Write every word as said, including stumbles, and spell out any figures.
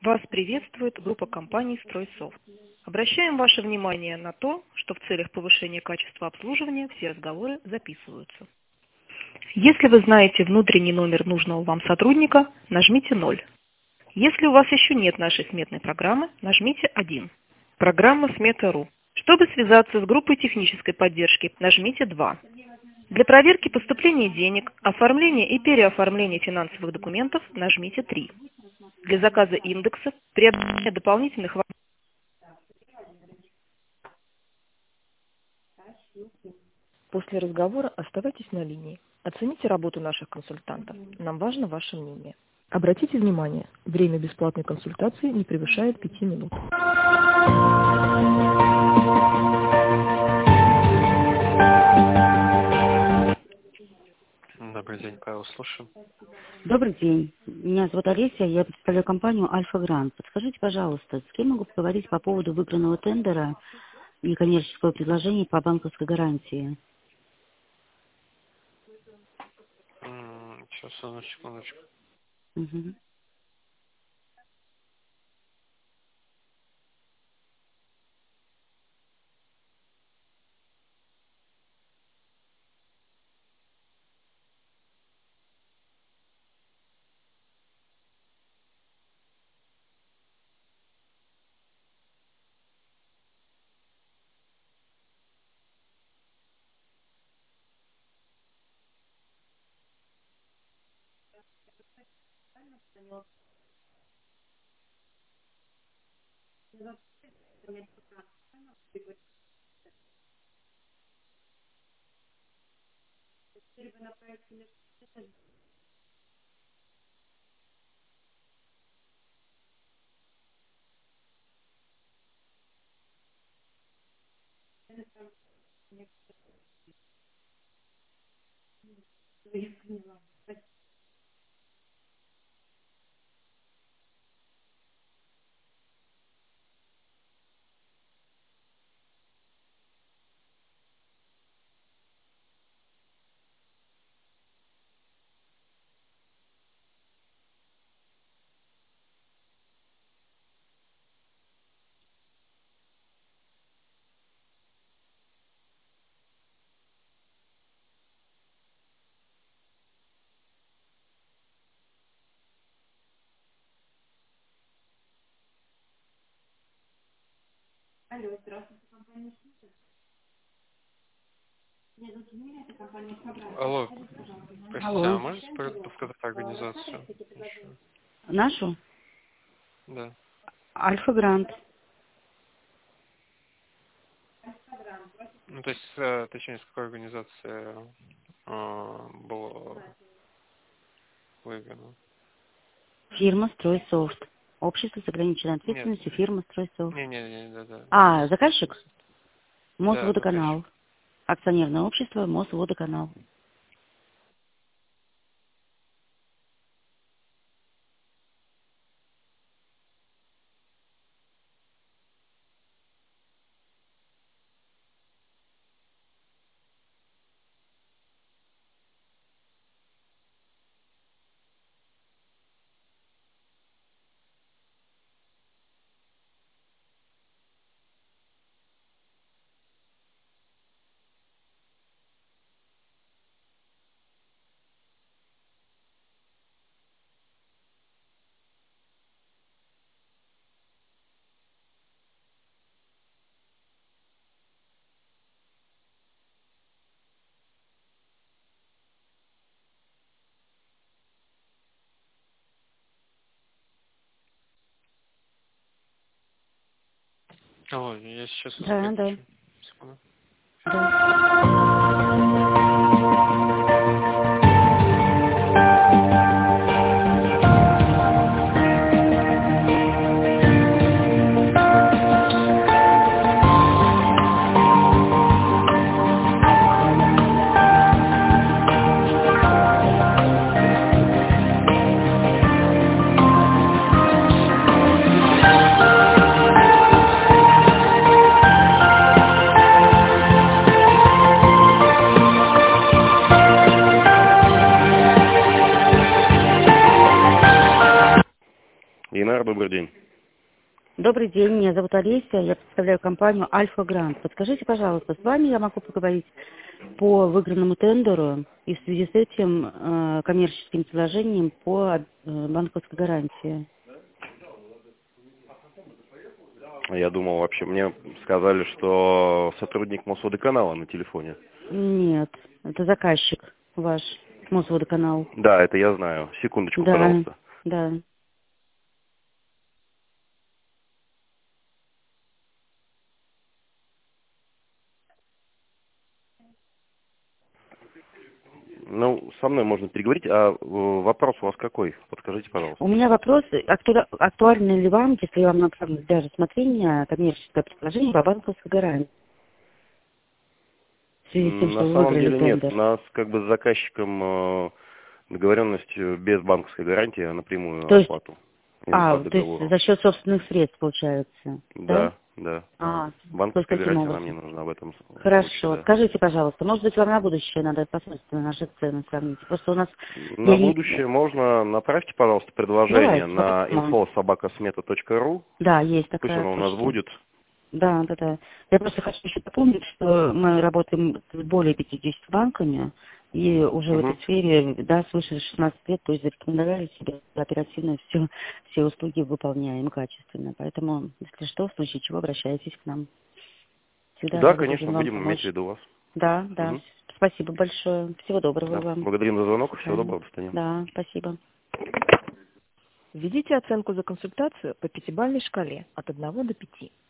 Вас приветствует группа компаний «Стройсофт». Обращаем ваше внимание на то, что в целях повышения качества обслуживания все разговоры записываются. Если вы знаете внутренний номер нужного вам сотрудника, нажмите ноль. Если у вас еще нет нашей сметной программы, нажмите один. Программа смета точка ру. Чтобы связаться с группой технической поддержки, нажмите два. Для проверки поступления денег, оформления и переоформления финансовых документов нажмите три. Для заказа индексов, приобретения дополнительных вопросов. После разговора оставайтесь на линии. Оцените работу наших консультантов. Нам важно ваше мнение. Обратите внимание, время бесплатной консультации не превышает пяти минут. Добрый день, Павел, слушаю. Добрый день. Меня зовут Олеся, я представляю компанию Альфа Грант. Подскажите, пожалуйста, с кем могу поговорить по поводу выигранного тендера и коммерческого предложения по банковской гарантии? М, Сейчас, одну секундочку. Угу. Алло, простите, а Алло. можете пожалуйста, подсказать организацию? Еще? Нашу? Да. Альфа Грант. Ну, то есть, э, точнее, с какой организации э, было выиграно? Фирма Стройсофт. Общество с ограниченной Нет, ответственностью, фирма Стройсофт. не, не, не, да, да. А, заказчик? Да, Мосводоканал. заказчик. Акционерное общество Мосводоканал. Алло, я сейчас вас Да, да, переключу. Секунду. да. Добрый день, меня зовут Олеся, я представляю компанию Альфа Грант. Подскажите, пожалуйста, с вами я могу поговорить по выигранному тендеру и в связи с этим э, коммерческим предложением по э, банковской гарантии? Я думал, вообще, мне сказали, что сотрудник Мосводоканала на телефоне. Нет, это заказчик ваш, Мосводоканал. Да, это я знаю. Секундочку, Да, пожалуйста. да. Ну, со мной можно переговорить. А э, вопрос у вас какой? Подскажите, пожалуйста. У меня вопрос, акту- актуально ли вам, если вам направлено для рассмотрения коммерческое предложение по банковской гарантии? В связи с тем, что На вы самом выиграли деле нет. тендер. У нас как бы с заказчиком э, договоренность без банковской гарантии, а напрямую То есть, оплату. Или а, по то есть договору. за счет собственных средств получается, да? Да, да. А, Банковская только таким гарантия нам не образом. нужна в этом Хорошо. случае, да. Скажите, пожалуйста, может быть, вам на будущее надо посмотреть наши цены сравнить? Просто у нас... На я не- будущее можно направьте, пожалуйста, предложение Давайте, на попробуем. инфо собака смета точка ру. Да, есть Пусть такая оно у нас почта. будет. Да, да, да. Я просто хочу еще напомнить, что мы работаем с более пятьюдесятью банками, и уже в Мгм. этой сфере, да, свыше шестнадцати лет, то есть зарекомендовали себе оперативно все, все услуги выполняем качественно. Поэтому, если что, в случае чего, обращайтесь к нам. Всегда Да, рады конечно, будем вам будем иметь в помочь. виду вас. Да, да. Мгм. Спасибо большое. Всего доброго Да. вам. Благодарим за звонок. До Всего свидания. доброго, до свидания. Да, спасибо. Введите оценку за консультацию по пятибалльной шкале от одного до пяти.